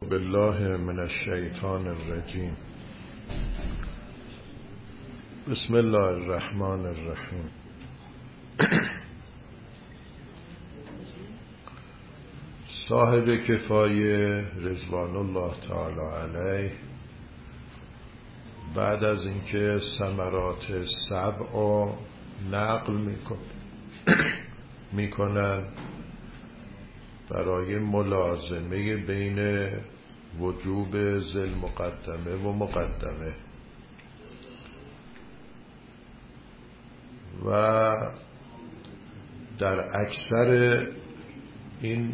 بالله من الشیطان الرجیم. بسم الله الرحمن الرحیم. صاحب کفایه رضوان الله تعالی علیه بعد از اینکه ثمرات سبع نقل میکنن برای ملازمه بین وجوب ذی مقدمه و مقدمه و در اکثر این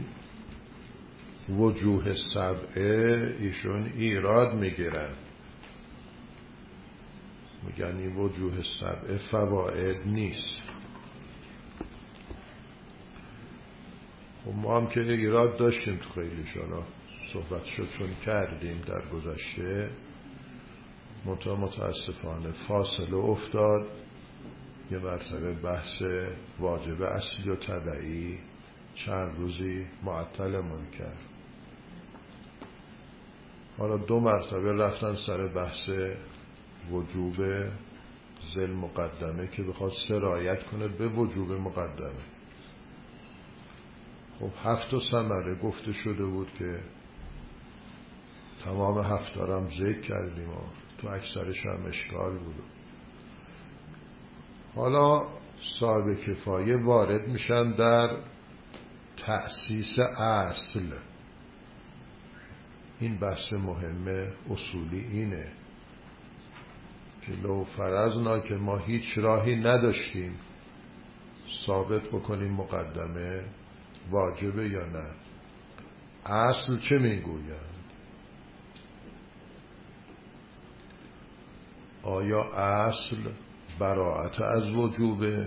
وجوه سبعه ایشون ایراد میگیرن، میگن این وجوه سبعه فواید نیست. و ما هم که ایراد داشتیم تو خیلی شالا صحبت شد چون کردیم در گذشته، متاسفانه فاصله افتاد. یه مرتبه بحث واجب اصلی و تبعی چند روزی معطلمون کرد. حالا 2 مرتبه رفتن سر بحث وجوب ذی مقدمه که بخواد سرایت کنه به وجوب مقدمه. خب 7 ثمره گفته شده بود که تمام 7 هم ذکر کردیم و تو اکثرش هم اشکال بود. حالا صاحب کفایه وارد میشن در تأسیس اصل. این بحث مهم اصولی اینه که لو فرضنا که ما هیچ راهی نداشتیم ثابت بکنیم مقدمه واجبه یا نه، اصل چه میگوید؟ آیا اصل براءت از وجوبه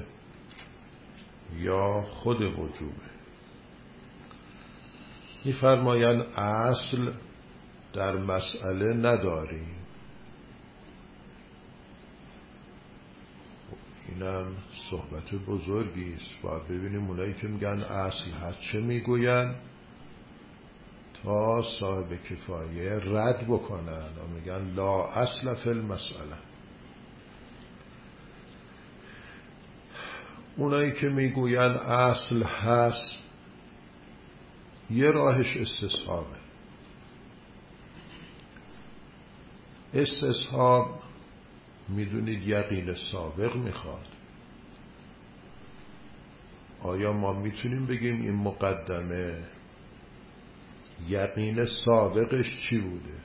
یا خود وجوبه؟ می‌فرمایند اصل در مسئله نداریم. اینم صحبت بزرگی است. باید ببینیم اونایی که میگن اصل هست چه میگوین تا صاحب کفایه رد بکنن و میگن لا اصل فی المسئله. اونایی که میگوین اصل هست یه راهش استصحابه. استصحاب میدونید یقین سابق میخواد. آیا ما میتونیم بگیم این مقدمه یقین سابقش چی بوده؟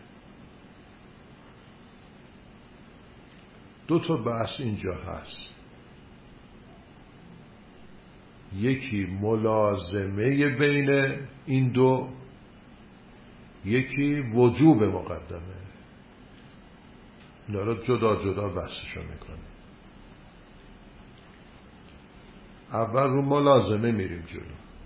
2 بحث اینجا هست. یکی ملازمه بین این 2، یکی وجوب مقدمه. اینا رو جدا جدا بحثشو میکنه. اول رو ملازمه میریم جلو.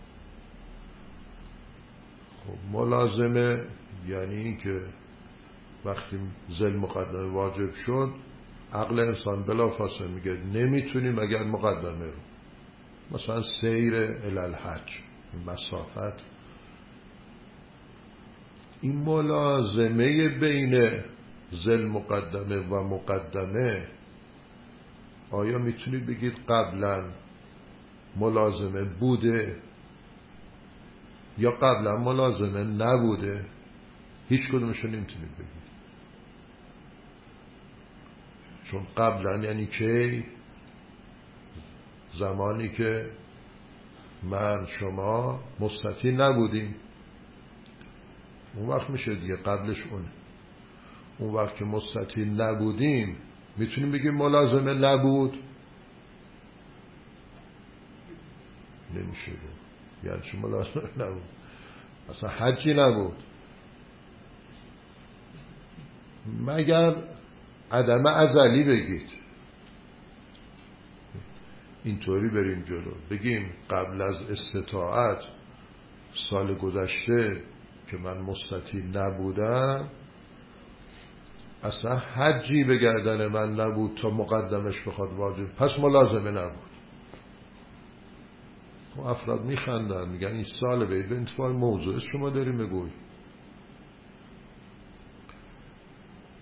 خب ملازمه یعنی این که وقتی ذی مقدمه واجب شد عقل انسان بلافاصله میگه نمیتونیم اگر مقدمه رو مثلا سیر الالحج مسافت، این ملازمه بین ذی مقدمه و مقدمه آیا میتونید بگید قبلا ملازمه بوده یا قبلا ملازمه نبوده؟ هیچ کدومشو نمیتونید بگید. چون قبلا یعنی که زمانی که من شما مستطیع نبودیم، اون وقت میشه دیگه قبلش اونه. اون وقت که مستطیع نبودیم میتونیم بگیم ملازمه نبود؟ نمیشه بود. یعنی چه ملازمه نبود؟ اصلا حجی نبود مگر عدم ازلی بگید. اینطوری بریم جلو بگیم قبل از استطاعت سال گذشته که من مستطیع نبودم اصلا حجی به گردن من نبود تا مقدمش بخواد واجب، پس ملازمه نبود. و افراد میخندن میگن این سال به انتفاع موضوع شما داریم بگوی.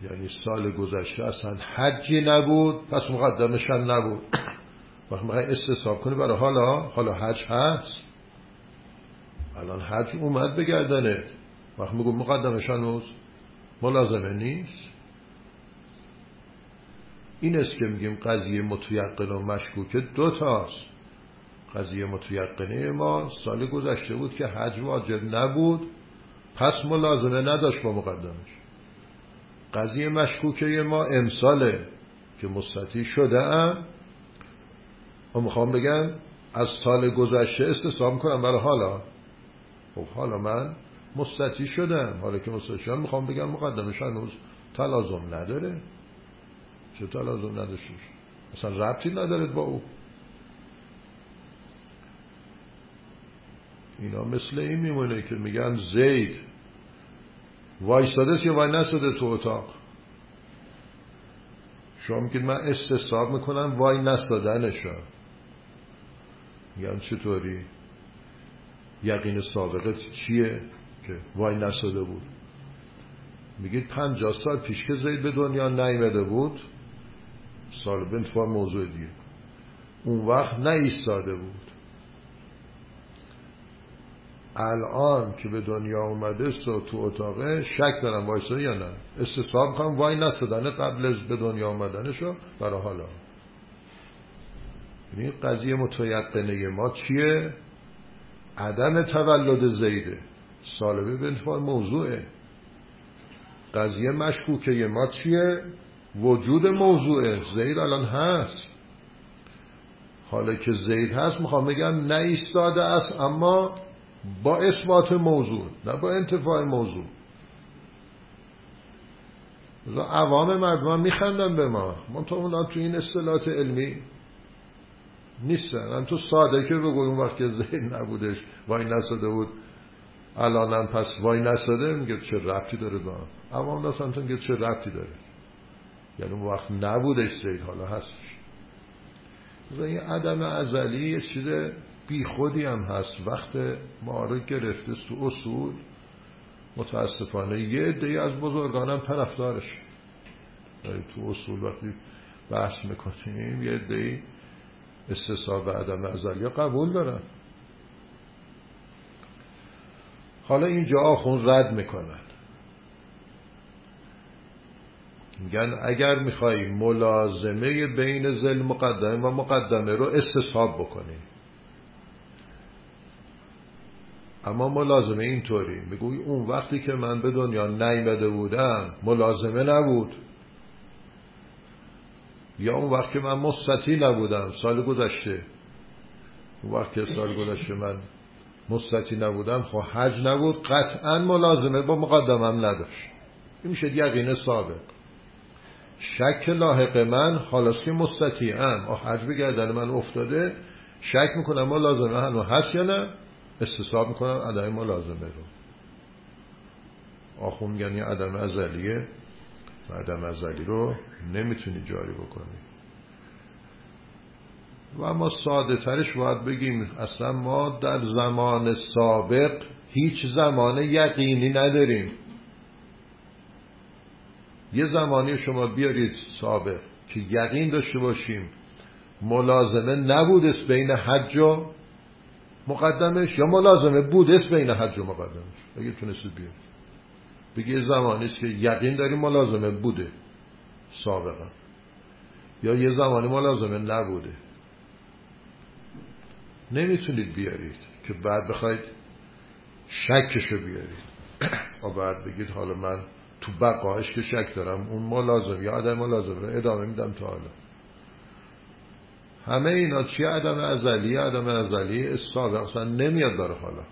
یعنی سال گذشته اصلا حجی نبود، پس مقدمش هم نبود. وقتی میخوای استصحاب کنی برای حالا حج هست، الان حج اومد به گردنه، وقتی میگم مقدمش هنوز ملازمه نیست. این است که میگیم قضیه متیقن و مشکوک دو تاست. قضیه متیقنه ما سال گذشته بود که حج واجب نبود، پس ملازمه نداشت با مقدمش. قضیه مشکوکه ما امساله که مستطیع شده ام و میخوام بگم از سال گذشته استصحاب کنم برای حالا. خب حالا من مستطیع شدم، حالا که مستطیع شدم میخوام بگم مقدمش هنوز تلازم نداره. چه تلازم نداشتش؟ اصلا ربطی نداره با او. اینا مثل این میمونه که میگن زید وایساده یا وای نساده تو اتاق. شما میگید من استصحاب میکنم وای نسادنشا. میگن چطوری؟ یقین سابقه چیه که وای نساده بود؟ میگید 50 سال پیش که زید به دنیا نیامده بود، سال بنتفار موضوع دیگه، اون وقت نایستاده بود. الان که به دنیا اومده تو اتاقه شک دارم وایساده یا نه. استصحاب میکنم وای نسادنه قبل از به دنیا اومدنشو برای حالا. یعنی قضیه متیقنه ما چیه؟ عدم تولد زیده، سالبه بنتفار موضوعه. قضیه مشکوکه ما چیه؟ وجود موضوعه. زید الان هست، حالا که زید هست میخوام بگم نایستاده است، اما با اثبات موضوع نه با انتفاع موضوع. عوام مردم میخندن به ما تو اونا تو این اصطلاحات علمی نیستن. من تو ساده که بگوی اون وقت که زید نبودش وای نساده بود، الانم پس وای نساده، میگه چه ربطی داره با عوام ناسمتون، میگه چه ربطی داره؟ یعنی اون وقت نبودش زید، حالا هستش. این عدم ازلی یه چیز بی خودی هم هست. وقت ما رو گرفته تو اصول، متاسفانه یه عده‌ای از بزرگانم طرفدارش. تو اصول وقتی بحث میکنیم یه عده‌ای استصحاب عدم ازلی قبول دارن. حالا اینجا آخوند رد میکنن، میگن اگر میخوایی ملازمه بین ذل مقدمه و مقدمه رو استصحاب بکنی، اما ملازمه اینطوری میگوی اون وقتی که من به دنیا نیامده بودم ملازمه نبود، یا اون وقت که من مستطیع نبودم سال گذشته، اون وقت که سال گذشته من مستطیع نبودم خب حج نبود، قطعا ملازمه با مقدمم نداشت. این میشه یقین سابق. شک لاحق من حالاست که مستطیعم، حج به گردن من افتاده، شک میکنم ملازمه هنوز هست یا نه، استصحاب میکنم عدم ملازمه رو. آخوند یعنی عدم ازلیه و عدم ازلی رو نمیتونی جاری بکنی. و اما ساده ترش باید بگیم اصلا ما در زمان سابق هیچ زمان یقینی نداریم. یه زمانی شما بیارید سابق که یقین داشته باشیم ملازمه نبودست بین حج و مقدمش، یا ملازمه بودست بین حج و مقدمش. اگه تونستید بیارید بگی یه زمانیست که یقین داریم ملازمه بوده سابقا، یا یه زمانی ملازمه نبوده. نمیتونید بیارید که بعد بخواید شکشو بیارید و بعد بگید حالا من تو بقاش که شک دارم اون ملازم یا عدم ملازم رو ادامه میدم تا حالا. همه اینا چیه؟ عدم ازلی. عدم ازلی سابق اصلا نمیاد برای حالا.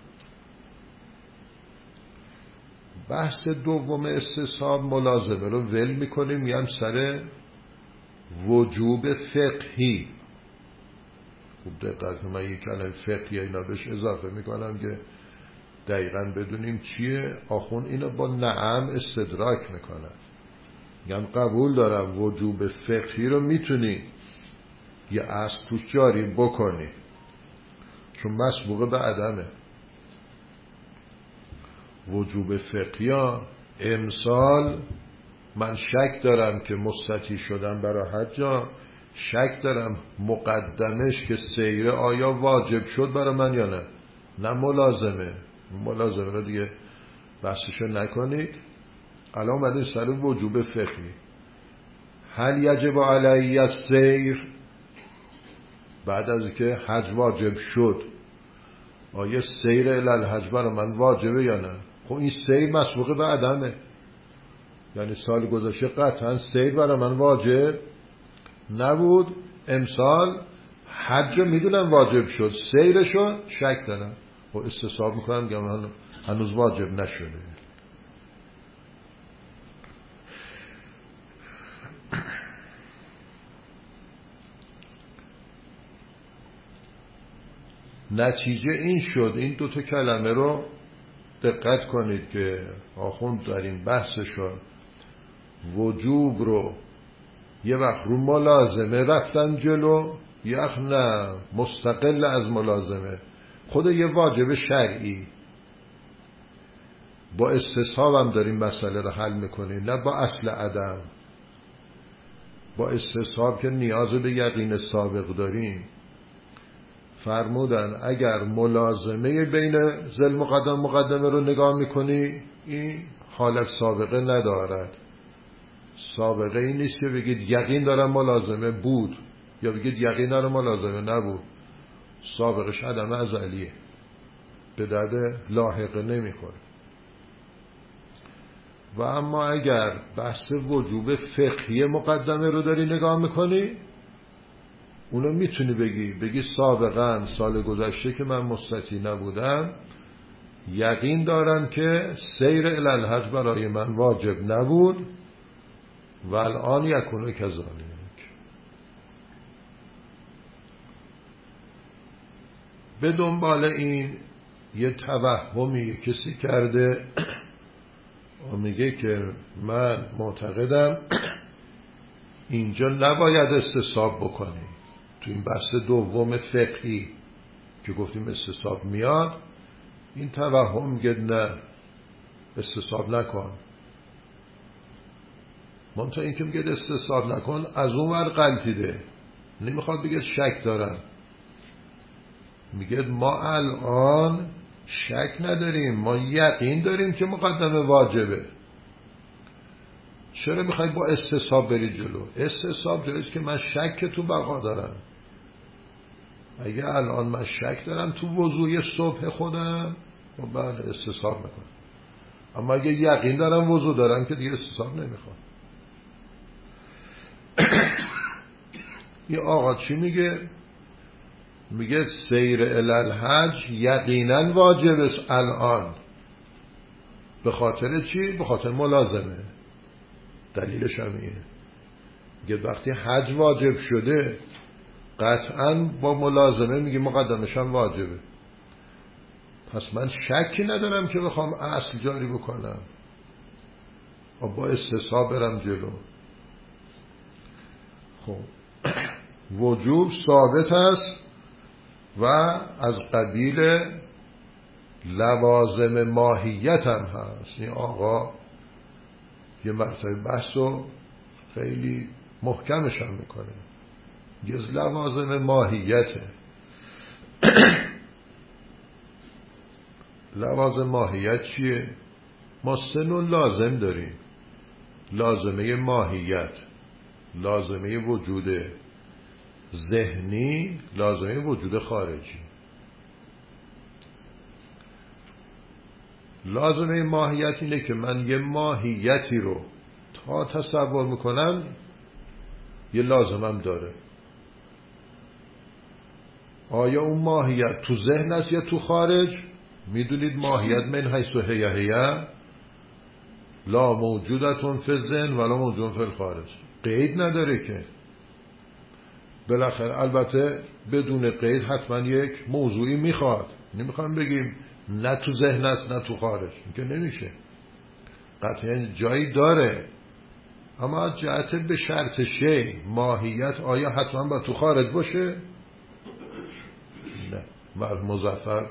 بحث دوم استصحاب ملازمه رو ول میکنیم، میگم سر وجوب فقهی. خوب دقت، من یک کلمه فقهی اینا بهش اضافه میکنم که دقیقاً بدونیم چیه. آخون اینو با نعم استدراک میکنن، میگن قبول دارم وجوب فقهی رو میتونی یه اصل توش جاری بکنی چون مسبوق به عدمه. وجوب فقهی ها امسال من شک دارم که مستطیع شدم برای حج، شک دارم مقدمش که سیر آیا واجب شد برای من یا نه. نه ملازمه رو دیگه بحثشو نکنید. الان اومدیم سر وجوب فقهی. هل یجب علی السیر، بعد از که حج واجب شد آیا سیر الی الحج برای من واجبه یا نه؟ خب این سیر مسبوق به عدمه، یعنی سال گذشته قطعا سیر برای من واجب نبود، امسال حج میدونم واجب شد، سیرشو شک دارم و استصحاب میکنم که هنوز واجب نشده. نتیجه این شد، این دوتا کلمه رو دقت کنید که آخوند در این بحثشون وجوب رو یه وقت رو ملازمه رفتن جلو، یه وقت نه مستقل از ملازمه، خود یه واجب شرعی. با استصحاب هم داریم مسئله رو حل میکنیم، نه با اصل عدم. با استصحاب که نیاز به یقین سابق داریم. فرمودن اگر ملازمه بین ذل مقدمه رو نگاه میکنی، این حالت سابقه ندارد. سابقه این نیست که بگید یقین دارم ملازمه بود یا بگید یقین دارم ملازمه نبود. سابقش عدم ازلیه، به درد لاحقه نمیخوره. و اما اگر بحث وجوب فقهی مقدمه رو داری نگاه میکنی، اونو میتونی بگی سابقا سال گذشته که من مستطیع نبودم یقین دارم که سیر الی الحج برای من واجب نبود و الان یکونو کذالک. به دنبال این یه توهمی کسی کرده و میگه که من معتقدم اینجا نباید استصحاب بکنی. تو این بحث دوم فقهی که گفتیم استصحاب میاد، این توهم میگه نه استصحاب نکن. منتها این که میگه استصحاب نکن از اون ور غلطیده، نمیخواد بگه شک دارم، میگه ما الان شک نداریم، ما یقین داریم که مقدمه واجبه. چرا میخوای با استصحاب بری جلو؟ استصحاب جاییست که من شک تو بقا دارم. اگه الان من شک دارم تو وضوی صبح خودم، بعد استصحاب میکنم. اما اگه یقین دارم وضو دارم که دیگه استصحاب نمیخوام. این آقا چی میگه؟ میگه سیر الی الحج یقینا واجب است الان. به خاطر چی؟ به خاطر ملازمه. دلیلش هم اینه، میگه وقتی حج واجب شده قطعا با ملازمه میگه مقدمش هم واجبه، پس من شکی ندارم که بخوام اصل جاری بکنم و با استصحاب برم جلو. خب وجوب ثابت است و از قبیل لوازم ماهیت هم هست. این آقا یه مرتبه بحث رو خیلی محکمش هم میکنه، یه لوازم ماهیته. لوازم ماهیت چیه؟ ما سه نوع لازم داریم: لازمه ماهیت، لازمه وجود ذهنی، لازمه وجود خارجی. لازمه ماهیت اینه که من یه ماهیتی رو تا تصور میکنم یه لازمم داره. آیا اون ماهیت تو ذهن است یا تو خارج؟ میدونید ماهیت من حیث هیه لا موجودتون فی الذهن ولا موجودتون فی الخارج، قید نداره که. بالاخره البته بدون قید حتما یک موضوعی میخواد، نمیخوام بگیم نه تو ذهن است نه تو خارج، این که نمیشه. قطعا جایی داره، اما جهت به شرط شی ماهیت آیا حتما با تو خارج باشه؟ نه. مظفر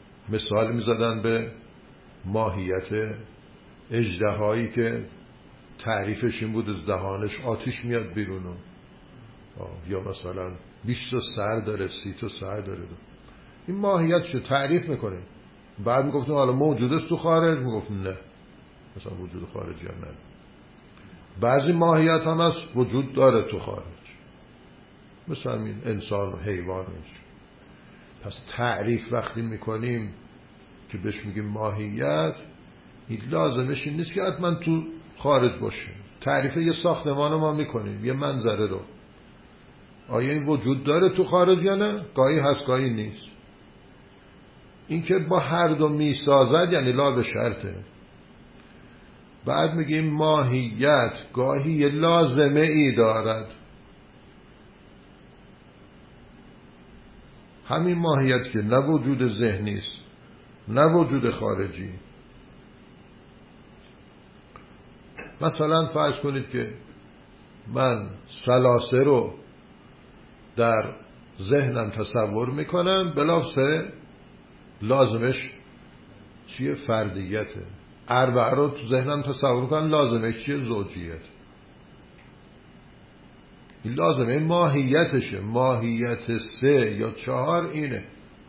مثال میزدن به ماهیت اژدهایی که تعریفش این بود از دهانش آتیش میاد بیرون، یا مثلا 20 تا سر داره، 30 تا سر داره. این ماهیتشو تعریف میکنیم. بعد میگفتیم حالا موجود است تو خارج، میگفتیم نه، مثلا وجود خارجی هم نه. بعضی ماهیت هم هست وجود داره تو خارج، مثلا این انسان و حیوان میشه. پس تعریف وقتی میکنیم که بهش میگیم ماهیت، این لازمش این نیست که حتما تو خارج باشه. تعریف یه ساختمان ما میکنیم، یه منظره رو، آیا این وجود داره تو خارج یا نه؟ گاهی هست گاهی نیست. این که با هر دو میسازد یعنی لا به شرطه. بعد میگیم ماهیت گاهی یه لازمه ای دارد. همین ماهیت که نه وجود ذهنی است نه وجود خارجی. مثلا فرض کنید که من ثلاثه رو در ذهنم تصور میکنم، بلافاصله لازمش چیه؟ فردیته. اربعه رو تو ذهنم تصور کنم، لازمش چیه؟ زوجیت. این لازمه ماهیتشه. ماهیت 3 یا 4 اینه.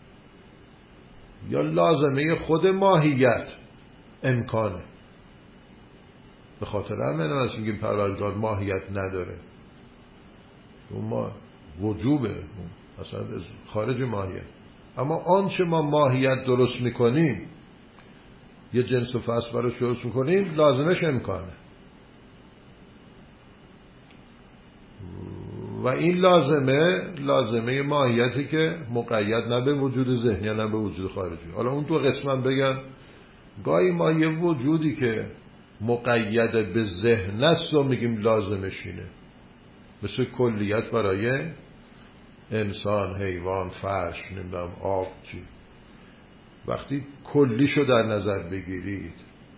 یا لازمه خود ماهیت امکانه. به خاطر همین هست میگیم پروردگار ماهیت نداره. اون ما وجوبه، اصلا خارج ماهیت. اما آنچه ما ماهیت درست میکنیم، یه جنس و فصل براش درست میکنیم، لازمش امکانه. و این لازمه ماهیتی که مقید نه به وجود ذهنی نه به وجود خارجی. حالا اون دو قسمم بگم. گاهی ما یه وجودی که مقید به ذهن است و میگیم لازمش اینه، مثل کلیت برای انسان، حیوان، فرش، نمیدونم آب، چی. وقتی کلیشو در نظر بگیرید،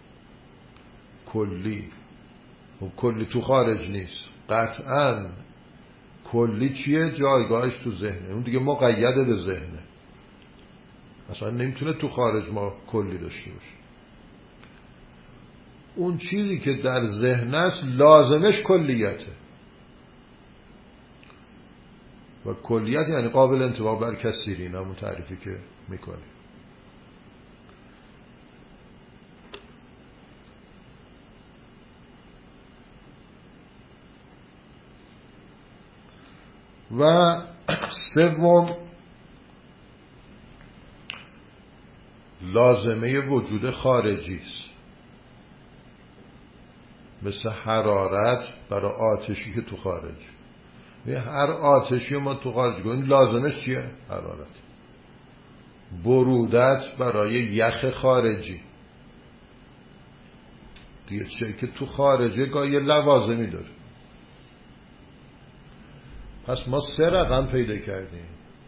کلی تو خارج نیست قطعاً. کلی چیه؟ جایگاهش تو ذهنه. اون دیگه مقید به ذهنه، اصلا نمیتونه تو خارج ما کلی داشته باشه. اون چیزی که در ذهن است لازمش کلیته. و کلیت یعنی قابل انطباق بر کثیرین، همون تعریفی که میکنه. و سوم لازمه وجود خارجی است، مثل حرارت برای آتشی که تو خارج. هر آتشی ما تو خارج کنیم لازمش چیه؟ حرارت. برودت برای یخ خارجی دیگه چیه که تو خارجه گاهی لوازمی داره. پس ما 3 رقم پیدا کردیم.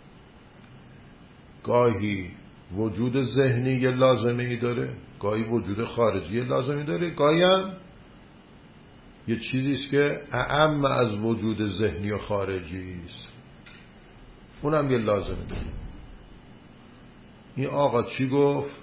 گاهی وجود ذهنی یه لازمه ای داره، گاهی وجود خارجی یه لازمه داره، گاهی هم یه چیزیست که اعم از وجود ذهنی و خارجی است، اونم یه لازمه داره. این آقا چی گفت؟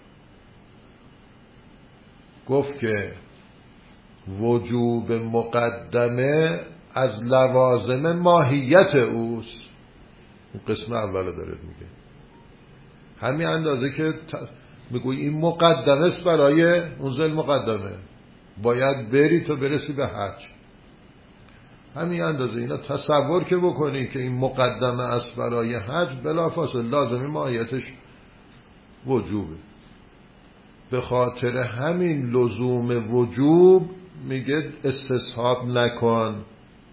گفت که وجوب مقدمه از لوازم ماهیت اوست. اون قسم اول داره میگه. همین اندازه که میگوی این مقدمه است برای اون ذل مقدمه، باید بری تا برسی به حج. همین اندازه اینا تصور که بکنی که این مقدمه است برای حج، بلافاصله لازمه ماهیتش وجوبه. به خاطر همین لزوم وجوب میگه استصحاب نکن.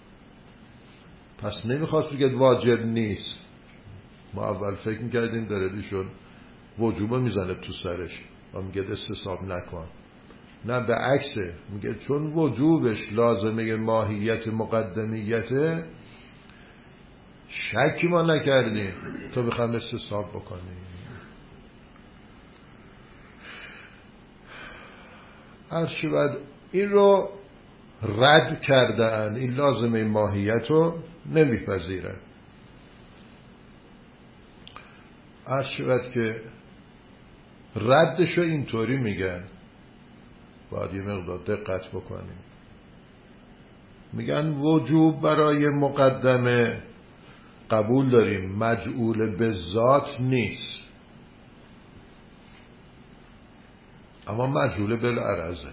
پس نمیخواست بگه واجب نیست. ما اول فکر میکردیم داره دیشون وجوب میزنه تو سرش و میگه استصحاب نکن. نه، به عکسه، میگه چون وجوبش لازمه ماهیت مقدمیته، شکی ما نکردیم تو بخوام استصحاب بکنیم. ارشد این رو رد کردن، این لازمه ماهیت رو نمیپذیرن. ارشد که ردشو اینطوری میگن، باید یه مقدار دقت بکنیم. میگن وجوب برای مقدمه قبول داریم، مجعول به ذات نیست، اما مجعول بالعرضه.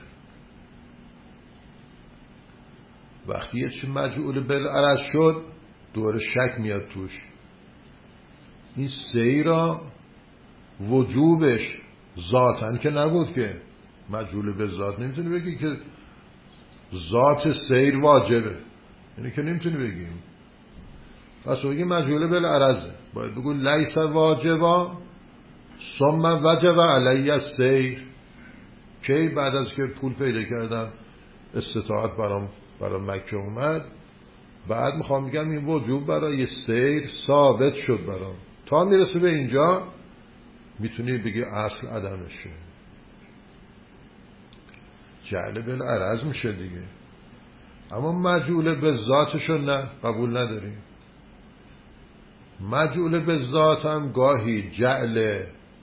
وقتی یه چی مجعول بالعرض شد دوباره شک میاد توش. این سیرا وجوبش ذاتن که نبود، که مجعول به ذات نمیتونی بگی که ذات سیر واجبه، یعنی که نمیتونی بگیم. پس بگی مجعول بالعرضه، باید بگو لیس واجبا ثم وجب علی السیر. کی؟ بعد از که پول پیدا کردم، استطاعت برام مکه اومد، بعد میخوام میگم این وجوب برای سیر ثابت شد برام. تا میرسه به اینجا میتونی بگی اصل عدمشه، جعل بالعرض میشه دیگه. اما مجعول به ذاتشو نه، قبول نداریم. مجعول به ذات هم گاهی جعل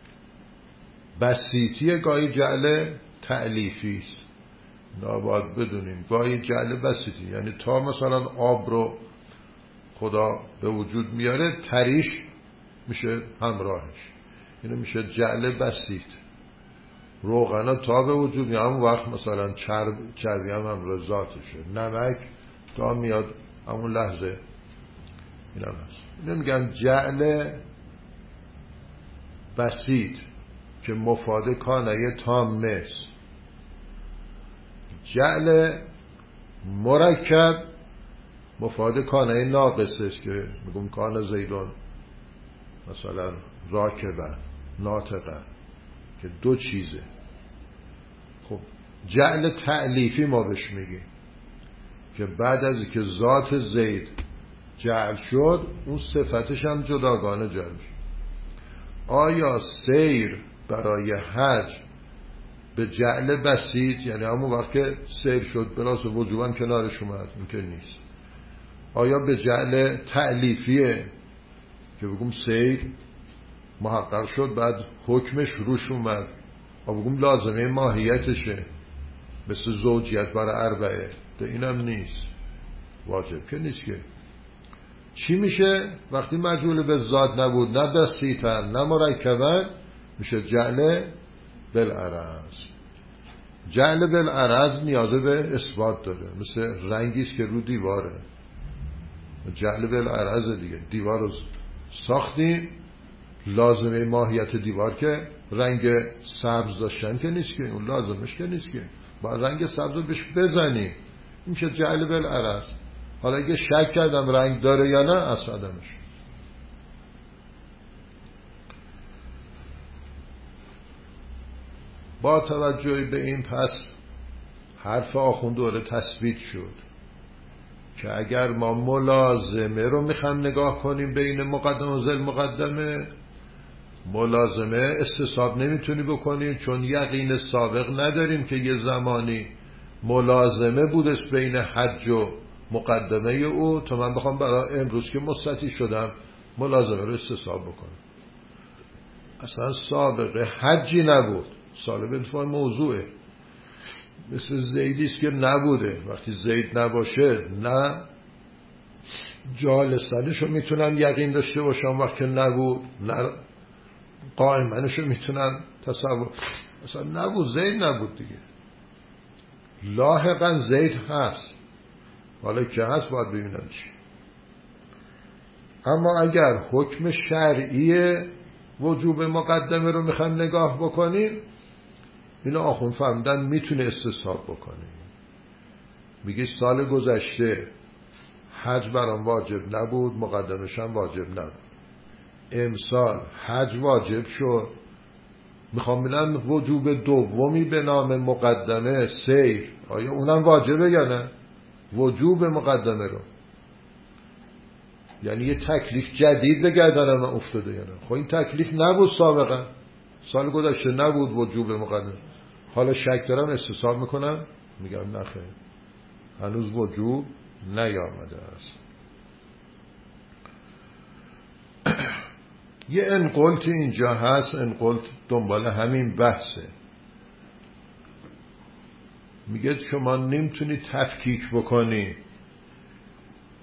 بسیطیه، گاهی جعل تألیفی است. باید بدونیم گاهی جعل بسیطی، یعنی تا مثلا آب رو خدا به وجود میاره، تریش میشه همراهش، اینو میشه جعل بسیط. روغن تا به وجود میاد همون وقت مثلا چربی هم همراه ذاتشه. نمک تا میاد همون لحظه این هم هست. اینو میگن جعل بسیط که مفاد کانه تامه است. جعل مرکب مفاد کانه ناقص است که میگم کان زیدون مثلا راکبه ناطقه، که دو چیزه. خب جعل تألیفی ما بهش میگیم که بعد از که ذات زید جعل شد اون صفتش هم جداگانه جعل شد. آیا سیر برای حج به جعل بسیط، یعنی همون وقت که سیر شد بلاس وجوبا کنارش اومد، این که نیست. آیا به جعل تألیفیه که بگم سیر محقق شد بعد حکمش روش اومد، و بگم لازمه ماهیتشه مثل زوجیت برای اربعه، ده اینم نیست، واجب که نیست. که چی میشه وقتی مجعول به ذات نبود، نه بسیطن نه مرکبن؟ میشه جعل بالعرض. جعل بالعرض نیاز به اثبات داره، مثل رنگیست که رو دیواره. جعل بالعرض دیگه، دیوار رو ساختیم، لازمه ماهیت دیوار که رنگ سبز داشتن که نیست، که اون لازمش که نیست، که با رنگ سبز رو بهش بزنی، این که جعل بالعرض. حالا اگه شک کردم رنگ داره یا نه، اصلا آدمش. با توجه به این پس حرف آخوند دوره تثبیت شد که اگر ما ملازمه رو میخوام نگاه کنیم بین مقدمه و ذل مقدمه، ملازمه استصحاب نمیتونی بکنیم، چون یقین سابق نداریم که یه زمانی ملازمه بودش بین حج و مقدمه او، تا من بخوام برای امروز که مستطیع شدم ملازمه رو استصحاب بکنم. اصلا سابقه حجی نبود، سالب انتفاع موضوعه. مثل زیدیست که نبوده، وقتی زید نباشه نه جالستنشو میتونم یقین داشته باشم وقتی نبود، نه قائمنشو میتونم تصور. اصلا نبود، زید نبود دیگه. لاحقا زید هست، حالا که هست باید ببینم چی. اما اگر حکم شرعی وجوب مقدمه رو میخوایم نگاه بکنیم، اینو آخوند فهمیدن میتونه استصحاب بکنه. میگه سال گذشته حج برام واجب نبود، مقدمش هم واجب نبود، امسال حج واجب شد، میخوام ببینم وجوب دومی به نام مقدمه سیر، آیا اونم واجبه یا نه؟ وجوب مقدمه رو، یعنی یه تکلیف جدید به گردن من افتاده یا نه؟ خب این تکلیف نبود سابقا، سال گذشته نبود وجوب مقدمه، حالا شک دارم استصحاب میکنم، میگم نخیر، هنوز وجوب نیامده است. یه انقلت اینجا هست، انقلت دنبال همین بحثه. میگه شما نمیتونی تفکیک بکنی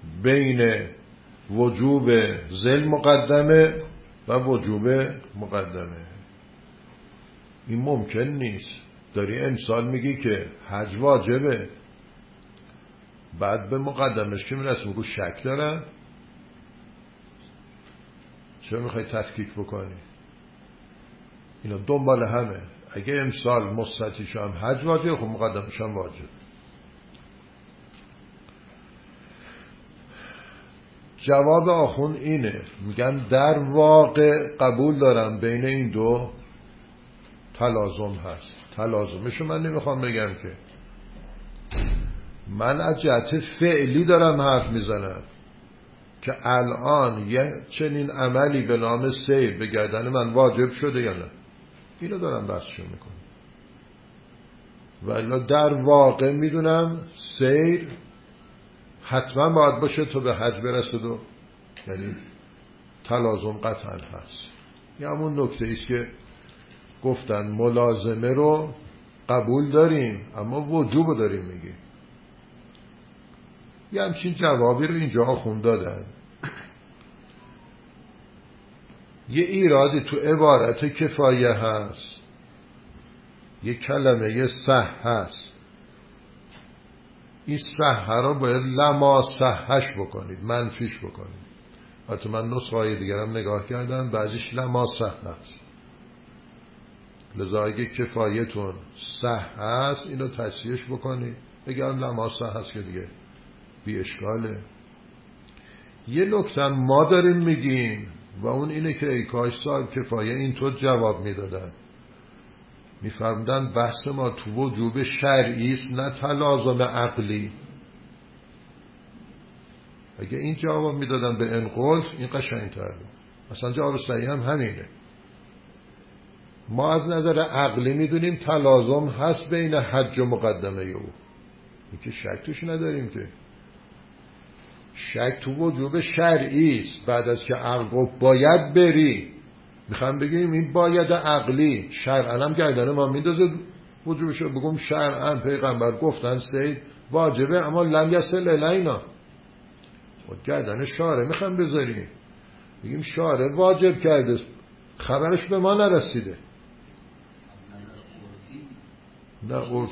بین وجوب ذل مقدمه و وجوب مقدمه. این ممکن نیست. داری امسال میگی که حج واجبه، بعد به مقدمش که میرسیم میگو شک دارم. چرا میخوای تفکیک بکنی؟ اینا دنبال همه. اگه امسال مستطیش هم حج واجب، خب مقدمش هم واجب. جواب آخون اینه، میگن در واقع قبول دارم بین این دو تلازم هست. تلازمشو من نمیخوام بگم که، من از جهت فعلی دارم حرف میزنم که الان یه چنین عملی به نام سیر به گردن من واجب شده یا نه. اینو دارم بحثشو میکنم. ولی در واقع میدونم سیر حتما باید باشه تو به حج برسد و یعنی تلازم قطعا هست. یه همون نکته ایست که گفتن ملازمه رو قبول داریم اما وجوب رو داریم میگیم. یه همچین جوابی رو اینجا خون دادن. یه ایرادی تو عبارت کفایه هست، یه کلمه یه صح هست. این صح رو باید لما صحش بکنید، منفیش بکنید. حتی من نسخه های دیگرم نگاه کردم، بعضیش لما صح هست. لذا اگه کفایتون صح هست اینو تصحیحش بکنید، بگم لما صح هست که دیگه بی اشکاله. یه نکته ما داریم میگیم و اون اینه که ای کاش صاحب کفایه اینطور جواب میدادن، میفرمودن بحث ما تو وجوب شرعی است نه تلازم عقلی. اگه این جواب میدادن به انقلف این قشنگ‌تر بود. اصلا جواب صحیح هم همینه. ما از نظر عقلی میدونیم تلازم هست بین حج و مقدمه او، این که شک توش نداریم که. شک تو وجوب شرعی است. بعد از که عقل باید بری، میخوام بگیم این باید عقلی شرعاً هم گردن ما میندازه وجوبشو. بگم شرعاً پیغمبر گفتن سید واجبه اما لم یصل الینا، گردن شارع میخوام بذاریم. بگیم شارع واجب کرده، خبرش به ما نرسیده. نه او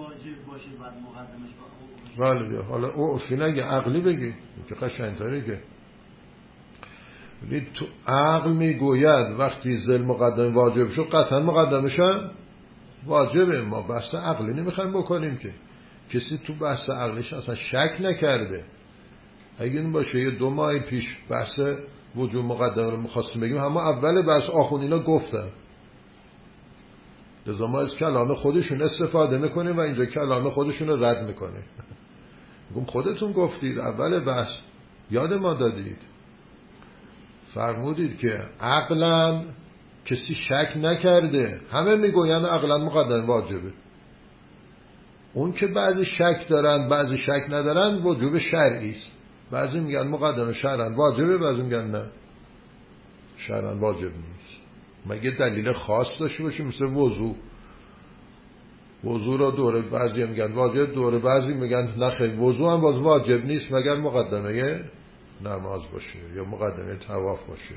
بله، حالا عرفی نگه، عقلی بگی که قشنگ‌تره. که تو عقل میگوید وقتی ذل مقدم واجب شد قطعا مقدمش هم واجبه. ما بحث عقلی نمیخوایم بکنیم که کسی تو بحث عقلیش اصلا شک نکرده. اگه این باشه یه 2 ماه پیش بحث وجوب مقدمه رو میخواستیم بگیم، همه اول بحث آخون اینا گفتن. لذا ما از کلام خودشون استفاده میکنیم و اینجا کلام خودشون رو رد میکنیم. میگم خودتون گفتید اول بحث، یاد ما دادید، فرمودید که عقلا کسی شک نکرده، همه میگوین عقلا مقدم واجبه. اون که بعضی شک دارن بعضی شک ندارن وجوب شرعی است. بعضی میگن مقدم شرعا واجبه، بعضی میگن نه شرعا واجب نیست. مگه دلیل خاص داشته باشه مثل وضو را دوره بعضی میگن واجب، دوره بعضی میگن نخیر وضو هم واجب نیست مگر مقدمه نماز باشه یا مقدمه طواف باشه.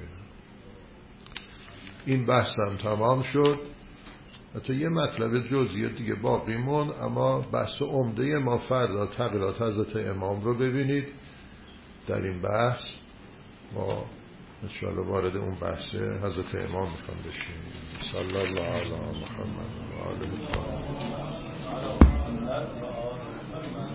این بحثم تمام شد. حتی یه مطلب جزئی دیگه باقی مون، اما بحث عمده ما فردا تغییرات حضرت امام رو ببینید. در این بحث ما انشاءالله وارد اون بحث حضرت امام میخوام بشیم. صلی الله علی محمد و آله الطاهرین.